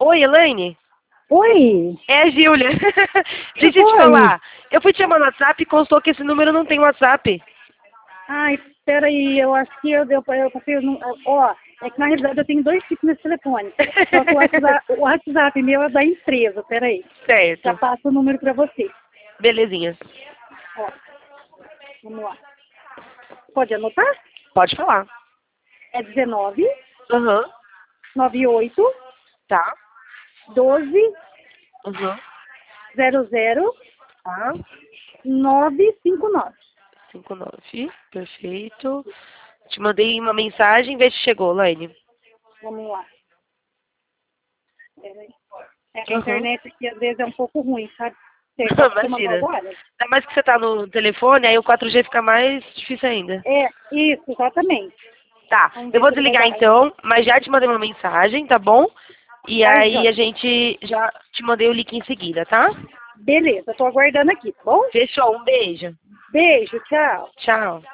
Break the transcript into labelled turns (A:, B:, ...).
A: Oi, Elaine?
B: Oi,
A: É a Júlia. Deixa eu te
B: oi.
A: falar. Eu fui te chamar no WhatsApp e constou que esse número não tem WhatsApp.
B: Ai, peraí, eu acho que eu passei ó, é que na realidade eu tenho dois tipos nesse telefone. Só que o WhatsApp meu é da empresa, peraí. Já
A: Certo.
B: passo o número pra você.
A: Belezinha.
B: Ó, vamos lá. Pode anotar?
A: Pode falar.
B: É 19
A: Aham.
B: 98
A: Tá.
B: 12
A: Aham.
B: 00
A: Tá.
B: 959.
A: 59. Perfeito. Te mandei uma mensagem, vê se chegou, Elaine.
B: Vamos lá. Peraí. É que a
A: Aham.
B: internet aqui às vezes é um pouco ruim, sabe? Você mandou
A: Imagina.
B: agora?
A: Ainda mais que você tá no telefone, aí o 4G fica mais difícil ainda.
B: É, isso, exatamente.
A: Tá,
B: Vamos
A: eu
B: ver
A: vou
B: se ele vai
A: desligar
B: dar.
A: então, mas já te mandei uma mensagem, tá bom? E
B: Tá,
A: aí a
B: João.
A: gente já te mandei o link em seguida, tá?
B: Beleza, tô aguardando aqui, tá bom?
A: Fechou, um beijo.
B: Beijo, tchau.
A: Tchau.